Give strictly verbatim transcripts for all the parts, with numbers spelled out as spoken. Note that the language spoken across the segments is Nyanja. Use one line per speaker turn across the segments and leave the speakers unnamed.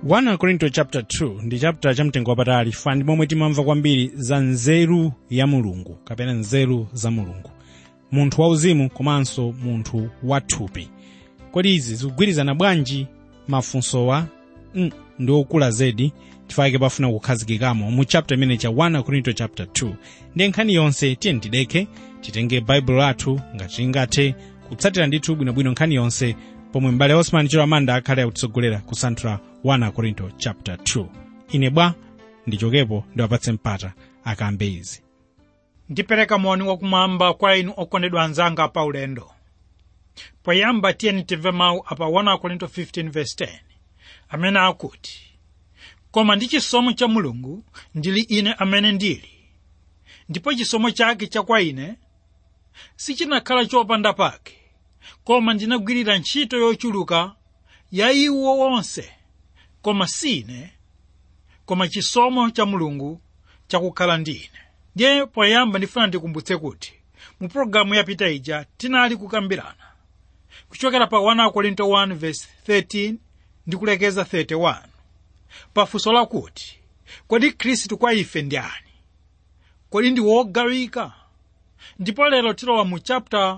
first Korinto chapter two ndi chapter chamtengo wapatali fa ndi momwe timamva kwambiri za nzeru ya mulungu kapena nzeru za mulungu, munthu wauzimu komanso munthu wathupi. Kodi izi zikugwirizana bwanji? Mafunsowa mm, ndi okula zedi chifukwa pafuna kukhazikikamo mu chapter imene cha first Korinto chapter two. Ndi nkhani yonse tiye tideke titenge baibulo lathu ngati tingathe kutsatira ndithu bwinobwino nkhani yonse, pomwe m'bale Osman Chiramanda akhale akutitsogolera kusanthula first Korinto chapter two. Ine bwa ndichokepo ndiwapatse mpata akambe izi.
Ndipereka moni wakumwamba kwa inu okondedwa anzanga pa ulendo. Poyamba tiyeni timve mawu apa first Korinto fifteen verse ten, amene akuti, koma ndi chisomo cha Mulungu ndili ine amene ndili, ndipo chisomo chake cha kwa ine sichinakhala chopanda pake, koma ndinagwirira ntchito yochuluka ya iwo onse, koma sine, koma chisomo cha Mulungu chakukhala ndi ine. Ndiye poyamba ndifuna ndikumbutse kuti mu programu yapita ija tinali kukambirana kuchokera pa first Korinto one verse thirteen ndi kulekeza thirty-one pafunso lakuti, kodi Khristu kwa ife ndi ani? Kodi ndi wogawika? Ndipo lero tilowa mu chapter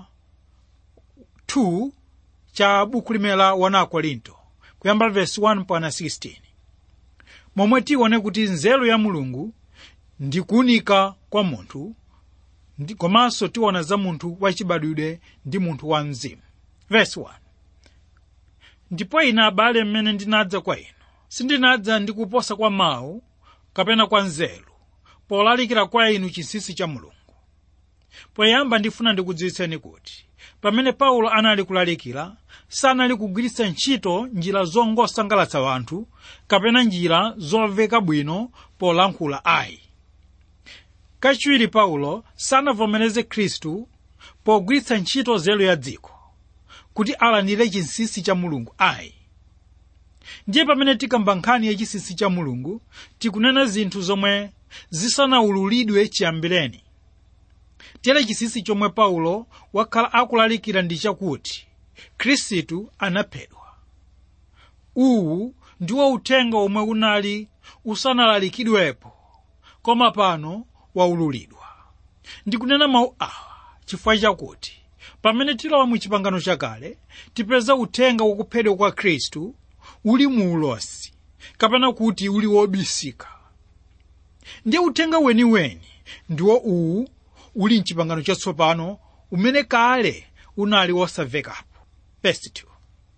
two cha buku limela first Korinto kuyamba verse one mpaka sixteen, momwe tione kuti nzeru ya Mulungu ndi kuunika kwa munthu, komanso tiona za munthu wachibadwidwe ndi munthu wa mzimu. Verse one, ndipo ine abale mmene ndinadza kwa inu, sindinadza ndi kuposa kwa mawu kapena kwa nzeru, polalikira kwa inu chinsinsi cha Mulungu. Poyamba ndifuna ndikudziwitseni kuti pamene Paulo anali kulalikira, sanali kugwiritsa ntchito njira zongosangalatsa wanthu kapena njira zomveka bwino polankhula ayi. Kachiwiri Paulo sanavomereze Khristu pogwiritsa ntchito nzeru ya dziko kuti alandire chinsinsi cha Mulungu ayi. Ndiye pamene tikamba nkhani ya chinsinsi cha Mulungu, tikunena zinthu zomwe zisanawululidwe chiyambireni. Tere chinsinsi chomwe Paulo wakhala akulalikira ndi chakuti Khristu anaphedwa. Uwu ndiwo uthenga omwe unali usanalalikidwepo, koma pano waululidwa. Ndikunena mawu awa chifukwa chakuti pamene tilowa mu chipangano chakale, tipeza uthenga wakuphedwa kwa Khristu uli muulosi kapena kuti uli wobisika. Ndiye uthenga weniweni ndiwo uwu uli mchipangano chatsopano umene kale unali wosamvekapo. Verse two,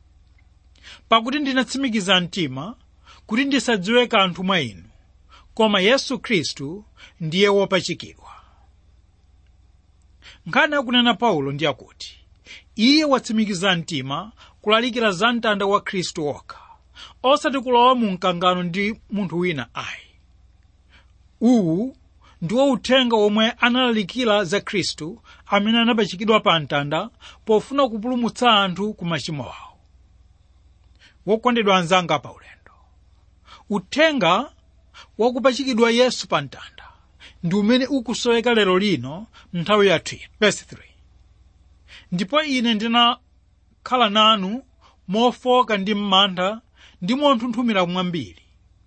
pakuti ndinatsimikiza mtima kuti ndisadziwe kanthu mwa inu, koma Yesu Khristu ndiye wopachikidwa. Nkhani akunena Paulo ndi akuti iye watsimikiza mtima kulalikira za mtanda wa Khristu wokha, osati kulowa mu mkangano ndi munthu wina ayi. Uwu ndiwo uthenga omwe analalikira za Khristu amene anapachikidwa pa mtanda pofuna kupulumutsa anthu ku machimo awo. Wokondedwa anzanga pa ulendo, uthenga wakupachikidwa Yesu pa mtanda ndi umene ukusoweka lero lino nthawi yathu ino. Verse three, ndipo ine ndinakhala nanu mofoka ndi m'mantha ndi monthunthumira mwambiri.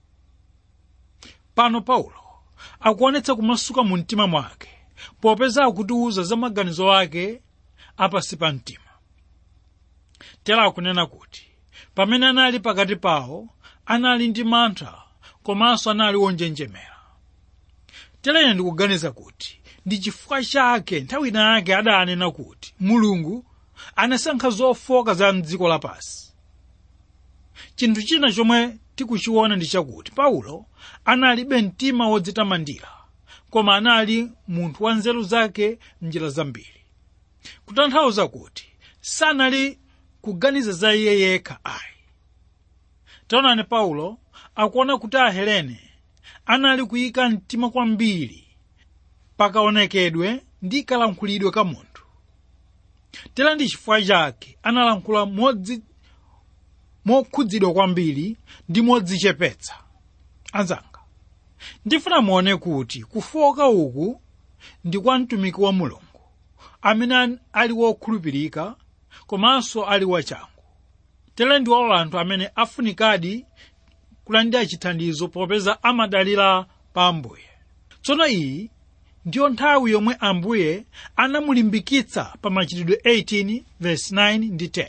Pano Paulo akuonetsa kumasuka mu mtima mwake popeza akutiuza za maganizo ake apasi pa mtima. Tera akunena kuti pamene anali pakati pawo anali ndi mantha komanso anali wonjenjemera. Tera ine ndikuganiza kuti ndi chifukwa chake nthawi ina yake adanena kuti Mulungu anasankha zofoka za mdziko lapansi. Chinthu china chomwe tikuchiona ndi chakuti Paulo analibe mtima wodzitamandira, koma anali munthu wa nzeru zake m'njira zambiri. Kutanthauza kuti sanali kuganiza za iye yekha ayi. Taonani Paulo akuona kuti Ahelene anali kuyika mtima kwambiri pakaonekedwe ndi kalankhulidwe ka munthu. Tera ndi chifukwa chake analankhula modzi mokhudzidwa kwambiri ndi modzichepetsa. Anzanga, ndifuna muone kuti kufoka uku ndi kwa mtumiki wa Mulungu amene ali wokhulupirika komanso ali wachangu. Tera ndi anthu amene afunikadi kulandira chithandizo popeza amadalira pa Ambuye. Tsono iyi ndiyo nthawi yomwe Ambuye anamulimbikitsa pa machitidwe eighteen verse nine ndi ten,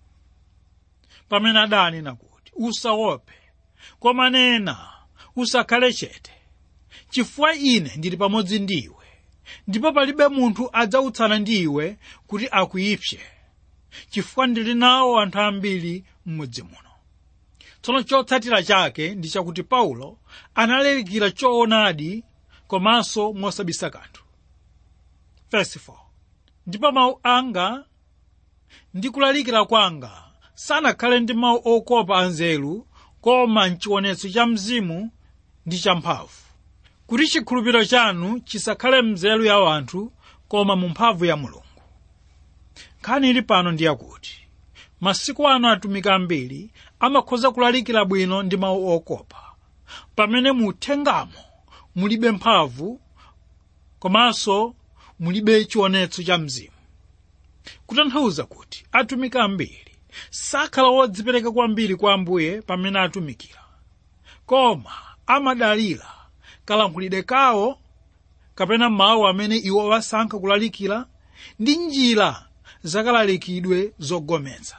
pamene adanena kuti usaope, koma nena usakhale chete, chifukwa ine ndili pamodzi ndiwe, ndipo palibe munthu adzautsana ndi iwe kuti akuyipse, chifukwa ndili nawo anthu ambiri m'mudzi muno. Tsono chotsatira chake ndi chakuti Paulo analalikira choonadi komanso mosabisa kanthu. Verse four. Ndipo mawu anga ndi kulalikira kwanga sanakhale ndi mawu okopa anzeru, koma mchionetso cha mzimu ndi cha mphamvu, kuti chikhulupiriro chanu chisakhale mnzeru ya anthu koma mu mphamvu ya Mulungu. Nkhani ili pano ndi yakuti masiku ano atumiki ambiri amakhoza kulalikira bwino ndi mawu okopa, pamene mu uthengamo mulibe mphamvu komanso mulibe chionetso cha mzimu. Kutanthauza kuti atumiki ambiri sakhala wodzipereka kwambiri kwa Ambuye pamene atumikira, koma amadalira kalankhulidwe kawo kapena mawu amene iwo wasankha kulalikira ndi njira zakalalikidwe zogometsa.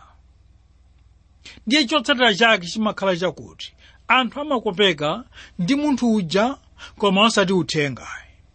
Ndiye chotsatira chake chimakhala chakuti anthu amakopeka ndi munthu uja koma osati uthenga.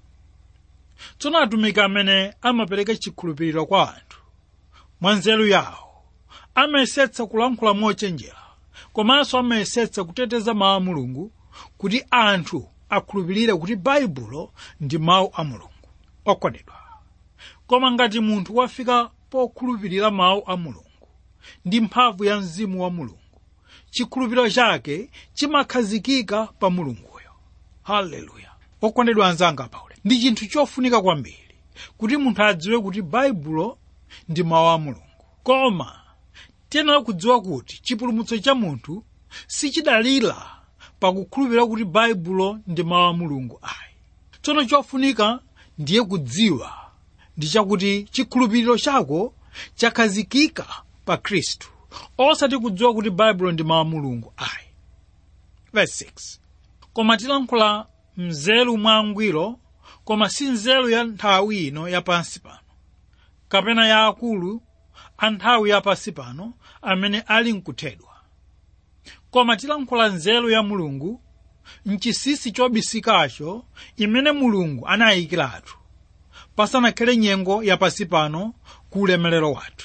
Tsono atumiki amene amapereka chikhulupiriro kwa anthu mwa nzeru yawo amayesetsa kulankhula mochenjera, komanso amayesetsa kuteteza mawu a Mulungu kuti anthu akhulupirire kuti Baibulo ndi mawu a Mulungu. Okondedwa, koma ngati munthu wafika pokhulupirira mawu a Mulungu ndi mphamvu ya mzimu wa Mulungu, chikhulupiriro chake chimakhazikika pa Mulunguyo. Haleluya! Okondedwa anzanga paule, ndi chinthu chofunika kwambiri kuti munthu adziwe kuti Baibulo ndi mawu a Mulungu. Koma tiyenera kudziwa kuti chipulumutso cha munthu sichidalira pakukhulupirira kuti Baibulo ndi mawu a Mulungu ayi. Tsono chofunika ndiye kudziwa ndi chakuti chikhulupiriro chako chakhazikika pa Khristu, osati kudziwa kuti Baibulo ndi mawu a Mulungu ayi. Verse six. Koma tilankhula mnzeru mwangwiro, koma si nzeru ya nthawi ino yapansi pano, kapena ya akulu a nthawi yapansi pano amene ali nkuthedwa. Koma tilankhula nzeru ya Mulungu mchisisi chobisikacho imene Mulungu anayikiratu pasanakhale nyengo yapansi pano ku ulemerero wathu.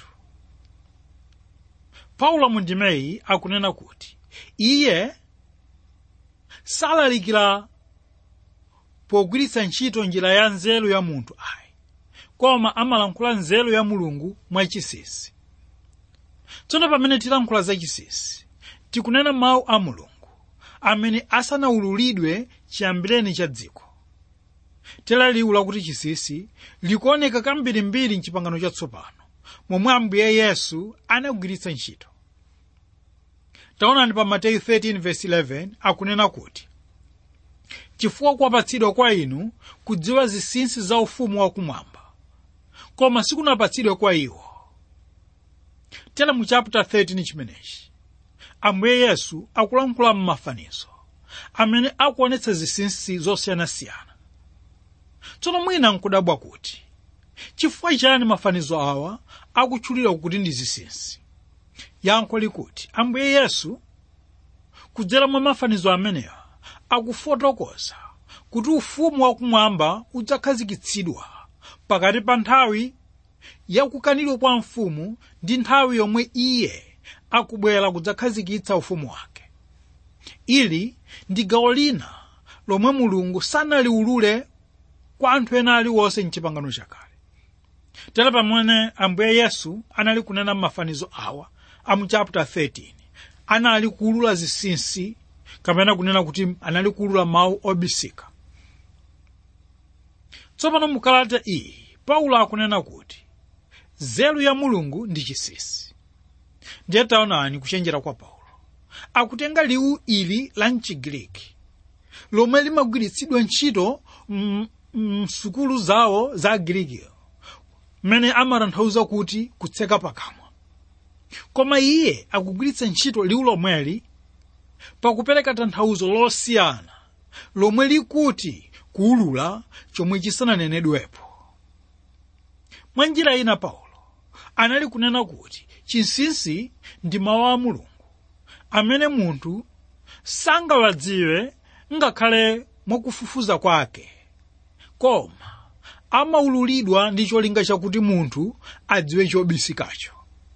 Paulo mundimeyi akunena kuti iye salalikira pogwiritsa ntchito njira ya nzeru ya munthu ayi, koma amalankhula nzeru ya Mulungu mwachisisi. Tsono pamene tilankhula za chisisi, tikunena mawu a Mulungu amene asanaululidwe chiyambireni cha dziko. Tilaliwula kuti chisisi likuoneka kambirimbiri m'chipangano chatsopano, momwe Ambuye Yesu anagwiritsa ntchito. Taonani pa Mateyu thirteen verse eleven akunena kuti chifukwa kwapatsidwa kwa inu kudziwa zinsinsi za ufumu wakumwamba, koma sikunapatsidwe kwa iwo. Tera mu chapter thirteen chimenechi Ambuye Yesu akulankhula m'mafanizo amene akuonetsa zinsinsi zosiyanasiyana. Tsono mwina nkudabwa kuti chifukwa chani mafanizo awa akutchulira kuti ndi zinsinsi. Yankho likuti Ambuye Yesu kudzera mwa mafanizo amenewa akufotokoza kuti ufumu wakumwamba udzakhazikitsidwa pakati pa nthawi yakukanidwa kwa mfumu ndi nthawi yomwe iye akubwera kudzakhazikitsa ufumu wake. Ili ndi gawo lina lomwe Mulungu sanaliulule kwa anthu ena aliwonse m'chipangano chakale. Tera pamene Ambuye Yesu anali kunena mafanizo awa amu chapter thirteen, anali kuulula zinsinsi kapena kunena kuti anali kuulula mawu obisika. Tsopano mukalata iyi Paulo akunena kuti nzeru ya Mulungu ndi chisisi. Ndiye taonani kuchenjera kwa Paulo. Akutenga liwu ili la mchigiriki lomwe limagwiritsidwa ntchito m'sukulu zawo za Giriki, mmene amatanthauza kuti kutseka pakamwa. Koma iye akugwiritsa ntchito liwu lomweli pakupereka tanthauzo losiyana lomwe likuti kuwulula chomwe chisananenedwepo. Mwa njira ina Paulo anali kunena kuti chinsinsi ndi mawu a Mulungu amene munthu sangawadziwe ngakhale mwakufufuza kwake, koma amaululidwa ndi cholinga chakuti munthu adziwe chobisikacho.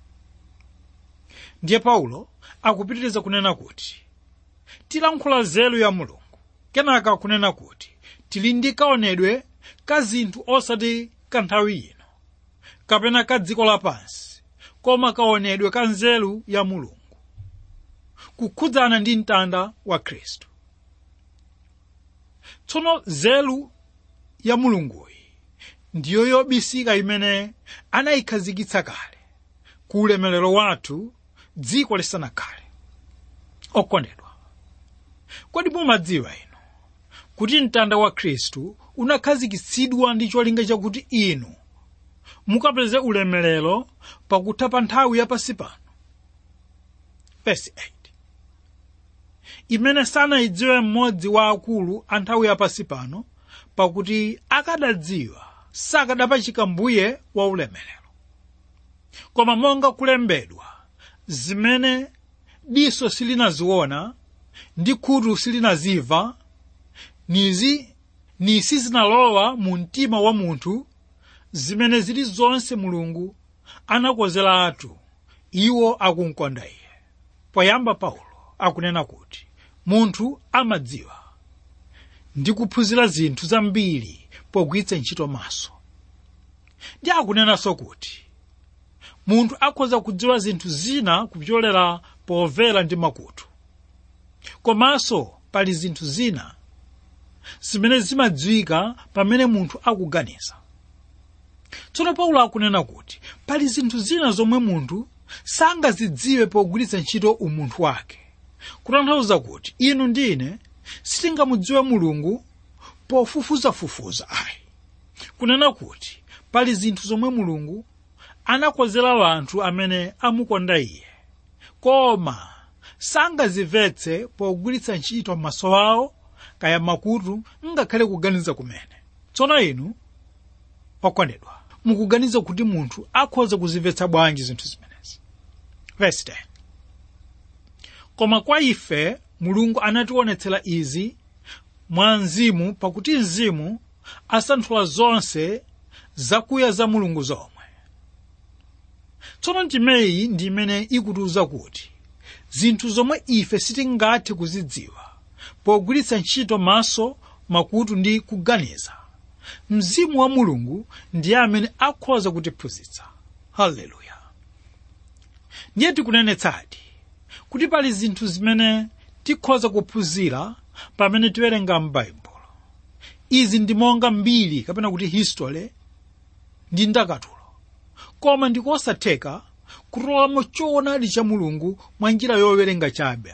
Ndiye Paulo akupitiriza kunena kuti tilankhula nzeru ya Mulungu, kenaka kunena kuti tili ndi kaonedwe ka zinthu osati ka nthawi ino kapena ka dziko lapansi, koma kaonedwe ka nzeru ya Mulungu kukhudzana ndi mtanda wa Khristu. Tsono nzeru ya Mulunguyi ndiyo yobisika imene anayikhazikitsa kale ku ulemerero wathu dziko lisanakhale. Okondedwa, kodi mumadziwa inu kuti mtanda wa Khristu unakhazikitsidwa ndi cholinga chakuti inu mukapeze ulemerero pakutha pa nthawi yapasi pano? Verse eight. Imene sanayidziwe mmodzi wa akulu a nthawi yapasi pano, pakuti akadadziwa sakadapachika mbuye wa ulemerero. Koma monga kulembedwa, zimene diso silinaziona ndi khutu silinazimva, nizi nisi zinalowa mu mtima wa munthu, zimene zili zonse Mulungu anakonzeratu iwo akumkonda Iye. Poyamba Paulo akunena kuti munthu amadziwa ndi kuphunzira zinthu zambiri pogwiritsa ntchito maso. Ndi akunenanso kuti munthu akhoza kudziwa zinthu zina kupyolera pomvera ndi makutu, komanso pali zinthu zina zimene zimadziwika pamene munthu akuganiza. Tsono Paulo akunena kuti pali zinthu zina zomwe munthu sangazidziwe pogwiritsa ntchito umunthu wake, kutanthauza kuti inu ndine sitingamudziwe Mulungu pofufuzafufuza ayi. Kunena kuti pali zinthu zomwe Mulungu anakonzera anthu amene amukonda Iye, koma sangazimvetse pogwiritsa ntchito maso awo kaya makutu ngakhale kuganiza kumene. Tsono inu okondedwa, mukuganiza kuti munthu akhoza kuzimvetsa bwanji zinthu zimenezi? Verse ten. Koma kwa ife Mulungu anationetsera izi mwa Mzimu, pakuti Mzimu asanthula zonse zakuya za Mulungu zomwe. Tsono ndimeyi ndi imene ikutiuza kuti zinthu zomwe ife sitingathe kuzidziwa pogwiritsa ntchito maso, makutu ndi kuganiza, Mzimu wa Mulungu ndiye amene akhoza kutiphunzitsa. Haleluya. Ndiye tikunenetsadi kuti pali zinthu zimene tikhoza kuphunzira pamene tiwerenga m'Baibulo. Izi ndi monga mbiri kapena kuti history ndi ndakatulo, koma ndikosatheka kutolamo choonadi cha Mulungu mwa njira yowerenga chabe.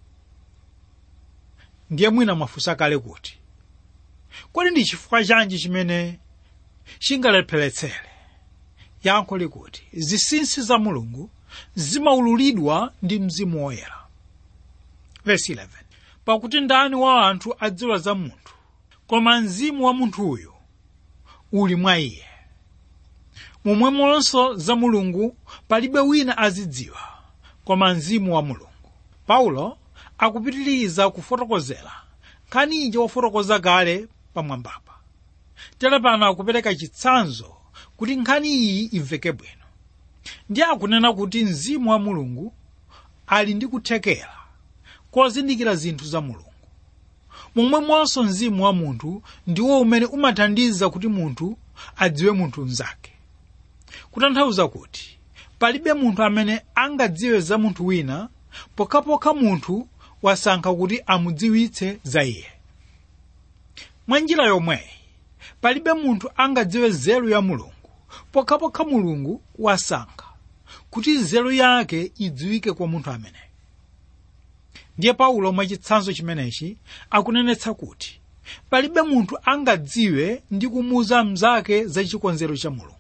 Ndiye mwina mwafunsa kale kuti kodi ndi chifukwa chanji chimene chingalepheretsere? Yankho likuti zinsinsi za Mulungu zimaululidwa ndi Mzimu Woyera. Verse eleven. Pakuti ndani wa anthu adziwa za munthu, koma mzimu wa munthuyo uli mwa iye. Momwemonso za Mulungu palibe wina azidziwa koma Mzimu wa Mulungu. Paulo akupitiriza kufotokozera nkhani ija wafotokoza kale pamwambapa. Tere pano akupereka chitsanzo kuti nkhani iyi imveke bwino. Ndiye akunena kuti Mzimu wa Mulungu ali ndi kuthekera kozindikira zinthu za Mulungu. Momwemonso mzimu wa munthu ndiwo umene umathandiza kuti munthu adziwe munthu mnzake. Kutanthauza kuti palibe munthu amene angadziwe za munthu wina pokhapokha munthu wasankha kuti amudziwitse za iye. Mwa njira yomweyi palibe munthu angadziwe nzeru ya Mulungu pokhapokha Mulungu wasankha kuti nzeru yake idziwike kwa munthu amene. Ndiye Paulo mwa chitsanzo chimenechi akunenetsa kuti palibe munthu angadziwe ndi kumuuza mnzake za chikonzero cha Mulungu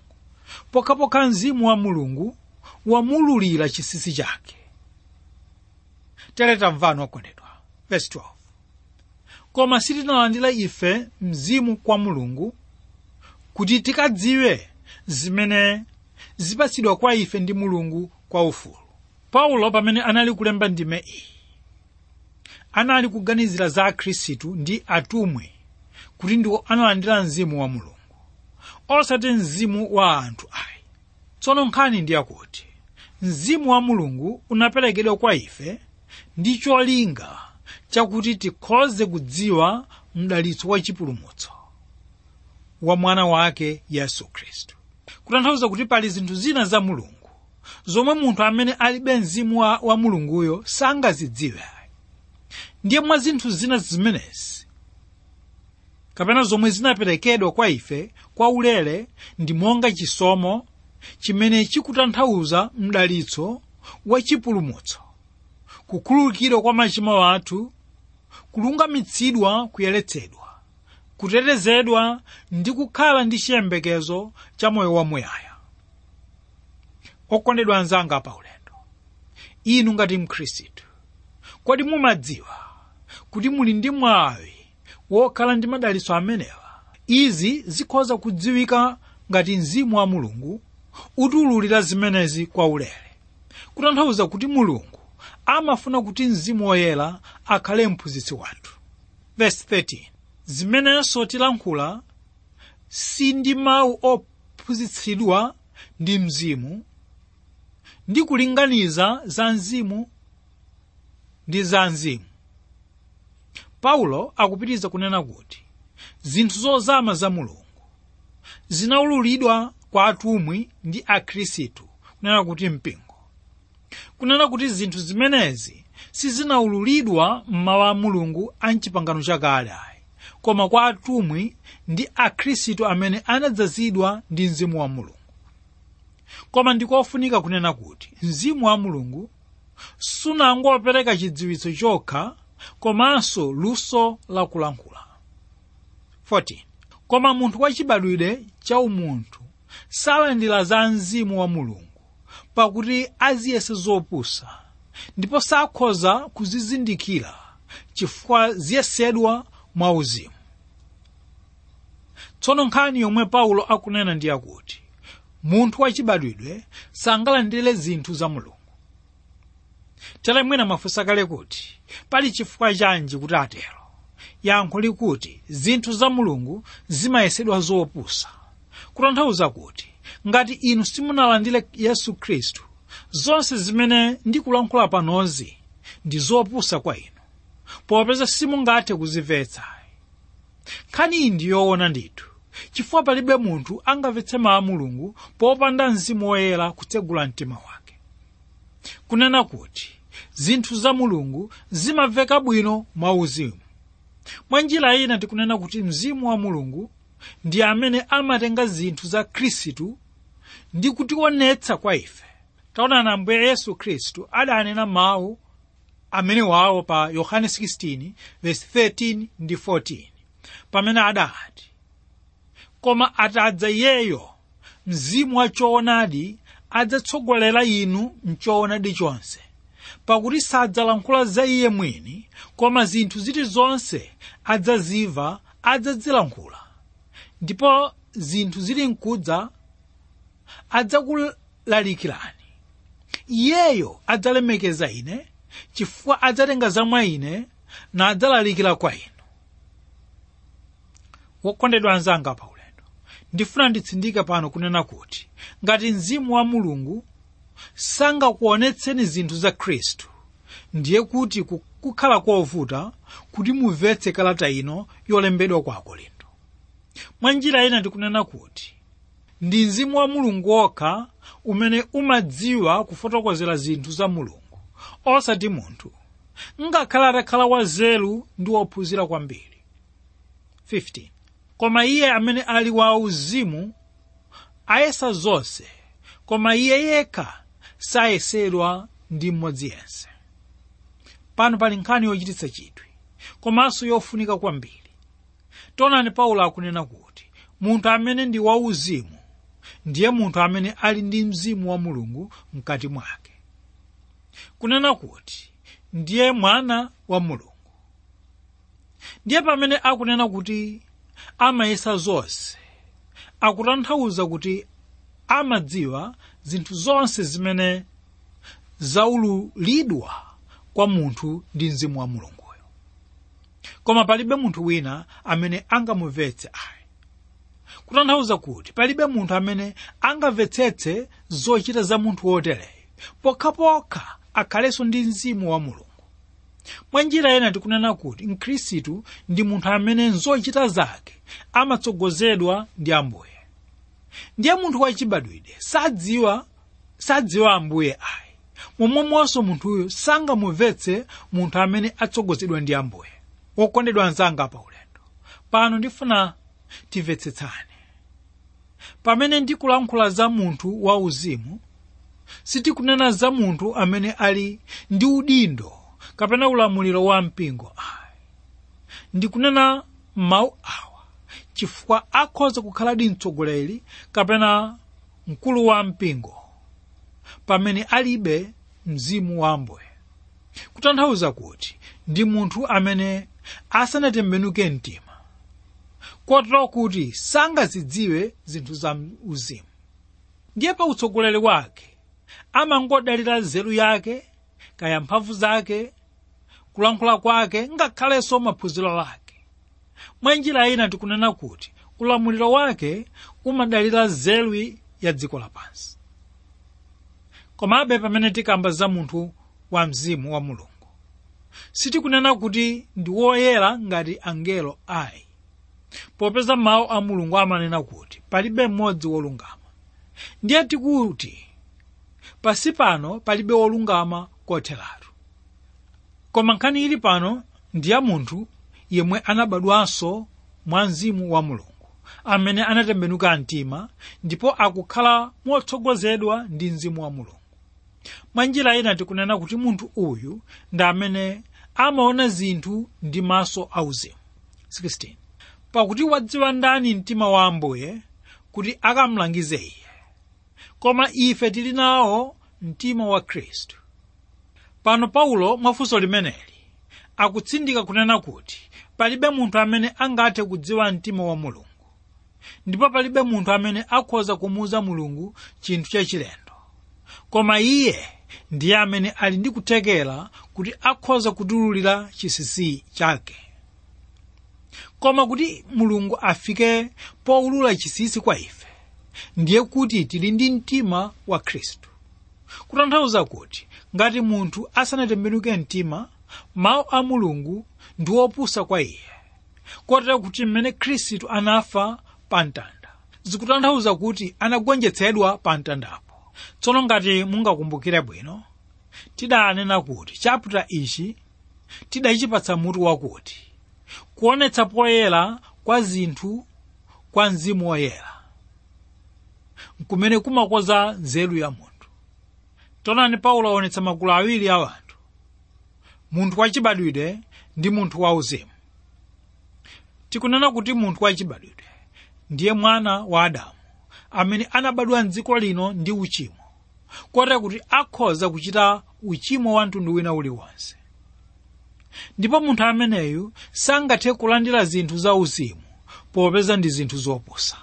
pokhapokha Mzimu wa Mulungu wamululira chinsinsi chake. tere tamvani okondedwa. Verse twelve. Koma sitinalandira ife mzimu kwa Mulungu kuti tikadziwe zimene zipatsidwa kwa ife ndi Mulungu kwa ufulu. Paulo pamene anali kulemba ndime iyi anali kuganizira za akhristu ndi atumwi kuti ndiwo analandira mzimu wa Mulungu, osati mzimu wa anthu ayi. Tsono nkhani ndi yakuti mzimu wa Mulungu unaperekedwa kwa ife ndi cholinga chakuti tikhoze kudziwa mdalitso wa chipulumutso wa mwana wake Yesu Khristu. Kutanthauza kuti pali zinthu zina za Mulungu zomwe munthu amene alibe mzimu wa, wa Mulunguyo sangazidziwe. Ndiye mwa zinthu zina zimenezi kapena zomwe zinaperekedwa kwa ife kwa ulere ndi monga chisomo chimene chikutanthauza mdalitso wa chipulumutso, kukhululukidwa kwa machimo athu, kulungamitsidwa, kuyeretsedwa, kutetezedwa ndi kukhala ndi chiyembekezo cha moyo wamuyaya. Okondedwa anzanga pa ulendo, inu ngati mkhristu kodi mumadziwa kuti muli ndi mwawi wokhala ndi madalitso amenewa? Izi zikhoza kudziwika ngati mzimu wa Mulungu utululira zimenezi kwa ulere, kutanthauza kuti Mulungu amafuna kuti mzimu woyera akhale mphunzitsi wathu. Verse thirteen. Zimenenso tilankhula si ndi mawu ophunzitsidwa ndi mzimu, ndi kulinganiza za mzimu ndi za mzimu. Paulo akupitiriza kunena kuti zinthu zozama za Mulungu zinaululidwa kwa atumwi ndi akhristu, kunena kuti mpingo. Kunena kuti zinthu zimenezi sizinaululidwa m'mawu a Mulungu a m'chipangano chakale ayi, koma kwa atumwi ndi akhristu amene anadzazidwa ndi mzimu wa Mulungu. Koma ndikofunika kunena kuti mzimu wa Mulungu sunangopereka chidziwitso chokha, komanso luso la kulankhula. fourteen. Koma munthu wachibadwire cha umunthu salandira za mzimu wa Mulungu pakuti aziyesa zopusa, ndipo sakhoza kuzizindikira chifukwa ziyesedwa mwa uzimu. Tsono nkhani yomwe Paulo akunena ndi yakuti munthu wachibadwire sangalandire zinthu za Mulungu. Tere mwina mafunsa kale kuti pali chifukwa chanji kuti atero. Yankho likuti zinthu za Mulungu zimayesedwa zopusa, kutanthauza kuti ngati inu simunalandire Yesu Khristu, zonse zimene ndikulankhula panozi ndi zopusa kwa inu, popeza simungathe kuzimvetsa. Nkhani iyi ndi yoona ndithu, chifukwa palibe munthu angamvetse mawu a Mulungu popanda mzimu woyera kutsegula mtima wake. Kunena kuti zinthu za Mulungu zimamveka bwino mwa uzimu. Mwa njira ina tikunena kuti mzimu wa Mulungu ndi amene amatenga zinthu za Khristu ndi kutionetsa kwa ife. Taonani Ambuye Yesu Khristu adanena mawu amene wawo pa Yohane sixteen verse thirteen ndi fourteen, pamene adati, koma atadza Iyeyo mzimu wa choonadi adzatsogolera inu mchoonadi chonse, pakuti sadzalankhula za Iye mwini, koma zinthu zilizonse adzazimva adzazilankhula, ndipo zinthu zili mkudza adzakulalikirani. Iyeyo adzalemekeza Ine, chifukwa adzatenga za mwa Ine na adzalalikira kwa inu. Wokondedwa anzanga pa ulendo, ndifuna nditsindike pano kunena kuti ngati mzimu wa Mulungu sangakuonetseni zinthu za Khristu, ndiye kuti kukhala kovuta kuti mumvetse kalata ino yolembedwa kwa Akorinto. Mwa njira ina ndikunena kuti ndi mzimu wa Mulungu wokha umene umadziwa kufotokozera zinthu za Mulungu, osati munthu, ngakhale atakhala wanzeru ndi wophunzira kwambiri. fifteen. Koma Iye amene ali wa uzimu ayesa zonse, koma Iye yekha sayesedwa ndi mmodzi yense. Pano pali nkhani yochititsa chidwi, komanso yofunika kwambiri. Taonani Paulo akunena kuti munthu amene ndi wa uzimu ndiye munthu amene ali ndi mzimu wa Mulungu mkati mwake. Kunena kuti ndiye mwana wa mulungu. Ndiye pamene akunena kuti amayesa zonse, akutanthauza kuti amadziwa zinthu zonse zimene zaululidwa kwa munthu ndi mzimu wa mulunguyo. Koma palibe munthu wina amene angamumvetse ayi. Kutanthauza kuti palibe munthu amene angamvetsetse zochita za munthu wotereyo, pokhapokha akhalenso ndi mzimu wa mulungu. Mwa njira ena tikunena kuti mkhristu ndi munthu amene nzochita zake amatsogozedwa ndi Ambuye. Ndiye munthu wachibadwire sadziwa sadziwa Ambuye ayi. Momwemonso munthuyo sangamumvetse munthu amene atsogozedwa ndi Ambuye. Wokondedwa anzanga pa ulendo, pano ndifuna timvetsetsane. Pamene ndikulankhula za munthu wa uzimu, sitikunena za munthu amene ali ndi udindo kapena ulamuliro wa mpingo ayi. Ndikunena mawu awa chifukwa akhoza kukhala ndi mtsogoleri kapena mkulu wa mpingo pamene alibe mzimu wa Ambuye. Kutanthauza kuti ndi munthu amene asanatembenuke mtima, kotero kuti sangazidziwe zinthu za uzimu. Ndiye pa utsogoleri wake amangodalira nzeru yake, kaya mphamvu zake, kulankhula kwake, ngakhalenso maphunziro ake. Mwa njira ina tikunena kuti ulamuliro wake umadalira nzeru ya dziko lapansi. Komabe pamene tikamba za munthu wa mzimu wa mulungu, sitikunena kuti ndi woyera ngati angelo ayi. Popeza mawu a Mulungu amanena kuti palibe mmodzi wolungama. Ndiye tikuti pasi pano palibe wolungama kotheratu. Koma nkhani ili pano ndi ya munthu yemwe anabadwanso mwa mzimu wa mulungu, amene anatembenuka mtima ndipo akukhala motsogozedwa ndi mzimu wa mulungu. Mwa njira ina tikunena kuti munthu uyu ndi amene amaona zinthu ndi maso auzimu. sixteen Pakuti wadziwa ndani mtima wa Ambuye kuti akamlangize iye, koma ife tili nawo mtima wa Khristu. Pano Paulo mwafunso limeneli akutsindika kunena kuti palibe munthu amene angathe kudziwa mtima wa mulungu, ndipo palibe munthu amene akhoza kumuuza mulungu chinthu chachilendo, koma iye ndiye amene ali ndi kuthekera kuti akhoza kutiululira chinsinsi chake. Koma kuti mulungu afike poulula chinsinsi kwa ife, ndiye kuti tili ndi mtima wa Khristu. Kutanthauza kuti ngati munthu asanatembenuke mtima, mawu a mulungu ndi opusa kwa iye, kotero kuti mmene Khristu anafa pa mtanda, zikutanthauza kuti anagonjetsedwa pa mtandapo. Tsono ngati mungakumbukire bwino, tidanena kuti chapter ichi tidachipatsa mutu wakuti kuonetsa poyera kwa zinthu kwa mzimu woyera, kumene kumakoza nzeru ya munthu. Tonani Paulo aonetsa magulu awiri a anthu: munthu wachibadwire ndi munthu wauzimu. Tikunena kuti munthu wachibadwire ndiye mwana wa Adamu, amene anabadwa m'dziko lino ndi uchimo, kotero kuti akhoza kuchita uchimo wa mtundu wina uliwonse. Ndipo munthu ameneyu sangathe kulandira zinthu za uzimu, popeza ndi zinthu zopusa.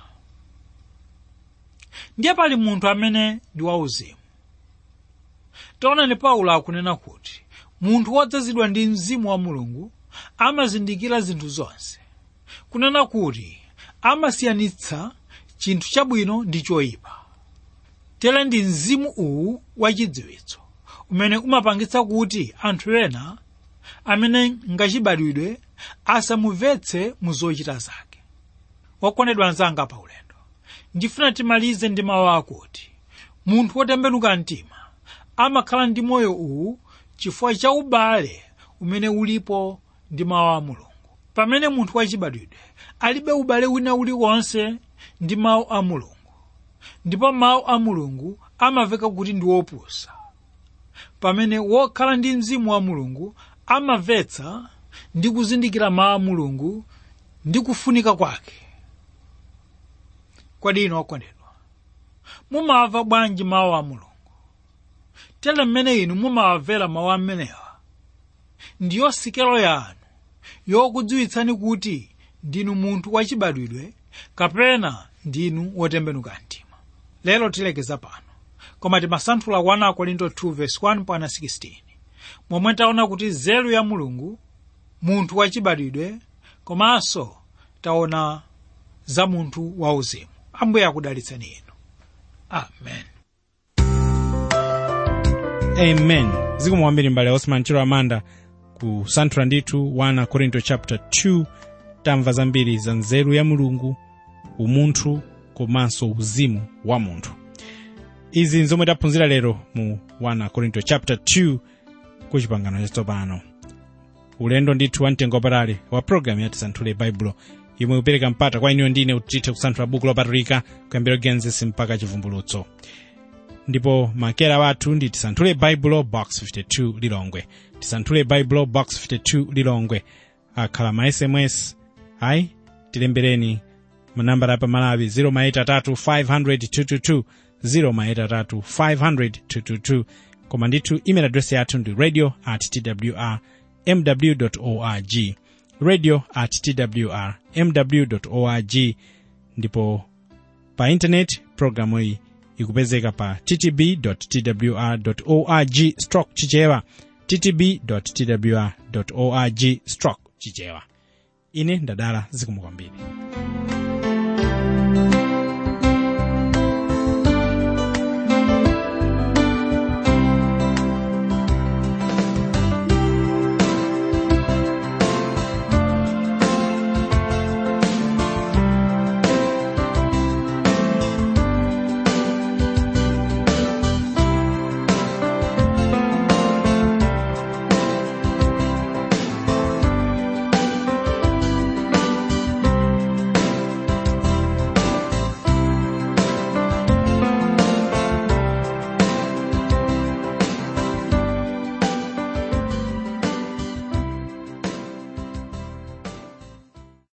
Ndiye pali munthu amene ndi wauzimu. Taonani Paulo akunena kuti munthu wodzazidwa ndi mzimu wa mulungu amazindikira zinthu zonse, kunena kuti amasiyanitsa chinthu chabwino ndi choyipa. Tere ndi mzimu uwu wachidziwitso umene umapangitsa kuti anthu ena amene ngachibadwidwe asamumvetse mu zochita zake. Wakondedwa anzanga pa ulendo, ndifuna timalize ndi mawu akuti munthu wotembenuka mtima amakhala ndi moyo uwu chifukwa cha ubale umene ulipo ndi mawu a mulungu. Pamene munthu wachibadwidwe alibe ubale wina uliwonse ndi mawu a mulungu, ndipo mawu a mulungu amaveka kuti ndi opusa. Pamene wokhala ndi mzimu wa mulungu amamvetsa ndi kuzindikira mawu a mulungu ndi kufunika kwake. Kodi inu okondedwa, mumamva bwanji mawu a mulungu? Tere mmene inu mumawamvera mawu amenewa ndiyo sikelo yanu yokudziwitsani kuti ndinu munthu wachibadwidwe kapena ndinu wotembenuka mtima. Lero tilekeza pano, koma timasanthula one Akorinto two verse one mpaka sixteen, momwe taona kuti nzeru ya Mulungu, munthu wachibadwidwe, komanso taona za munthu wauzimu. Ambuye akudalitseni inu. Amen.
Amen. Zikomo kwambiri mbale Osman Chiro Amanda kusanthula ndithu one Akorinto chapter two, tamva zambiri za nzeru ya Mulungu, umunthu komanso uzimu wa munthu. Izi nzomwe taphunzira lero mu one Akorinto chapter two ku chipangano chatsopano. Ulendo ndithu wamtengo wapatali wa program ya Tisanthule Baibulo, yomwe upereka mpata kwa inu ndine kuti tithe kusanthula buku lopatulika kuyambira Genesis mpaka Chivumbulutso. Ndipo makera wathu ndi Tisanthule Baibulo box fifty-two Lilongwe. Tisanthule Baibulo box fifty-two Lilongwe. Akhala ma S M S ayi tilembereni manambala pa Malawi zero eight three five zero zero two two two zero eight three five zero zero two two two. Koma ndithu email address yathu ndi radio at t w r m w dot org, radio at t w r m w dot org. Ndipo pa internet programu hii ikupezeka pa t t b dot t w r dot org stroke chichewa, t t b dot t w r dot org stroke chichewa. Ine ndadala. Zikomo kwambiri.